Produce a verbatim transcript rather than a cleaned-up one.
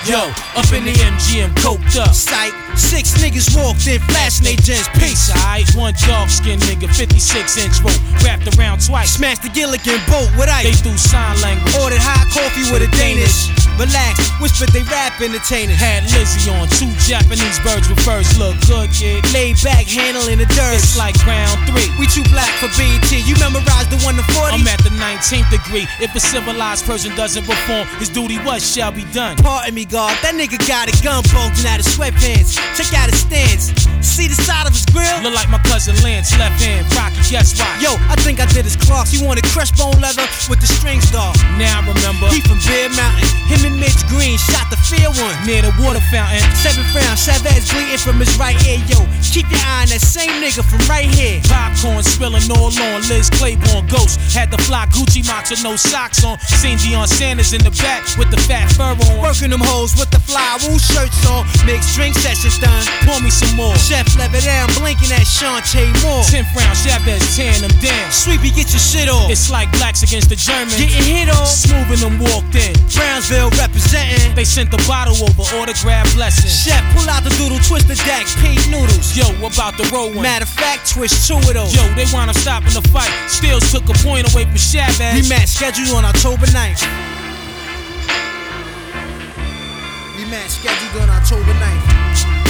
Yo, up in the M G M, coked up. Psych, six niggas walked in, flashing they gents. Peace. Alright, one dark skinned nigga, fifty-six inch rope, wrapped around twice. Smashed the Gilligan boat with ice. They threw sign language. Ordered hot coffee with a Danish. Relax, whispered they rap entertainers. Had Lizzie on, two Japanese birds with furs. Look good, kid. Laid back, handling the dirt. It's like round three. We too black for B E T. You memorized the one to forty? I'm at the nineteenth degree. If a civilized person doesn't perform, his duty what shall be done. Pardon me, God. That nigga got a gun bulging out his sweatpants. Check out his stance. See the side of his grill? Look like my cousin Lance, left hand, Rocky, guess why? Yo, I think I did his Clarks. He wanted crushed bone leather with the string star. Now I remember. He from Bear Mountain. Him and Mitch Green shot the fair one near the water fountain. Seventh round, Chavez bleeding from his right ear. Yo, keep your eye on that same nigga from right here. Popcorn spilling all on. Liz Claiborne ghost had the fly Gucci Mox with no socks on. Seen Deion Sanders in the back with the fat fur on. Working them hoes with the fly wool shirts on. Mixed drink sessions done. Pour me some more. Chef level down, blinking at Shantae Moore. Tenth round, Chavez tearing them down. Sweepy, get your shit off. It's like blacks against the Germans. Getting hit off. Smoothing them walked in. Brownsville representing. They sent the bottle over, autograph blessing. Chef, pull out the doodle, twist the deck, pink noodles. Yo, about the roll one. Matter of fact, twist two of those. Yo, they wound up stopping the fight. Stills took a point away from Chavez. Rematch scheduled on October ninth. Rematch scheduled on October ninth.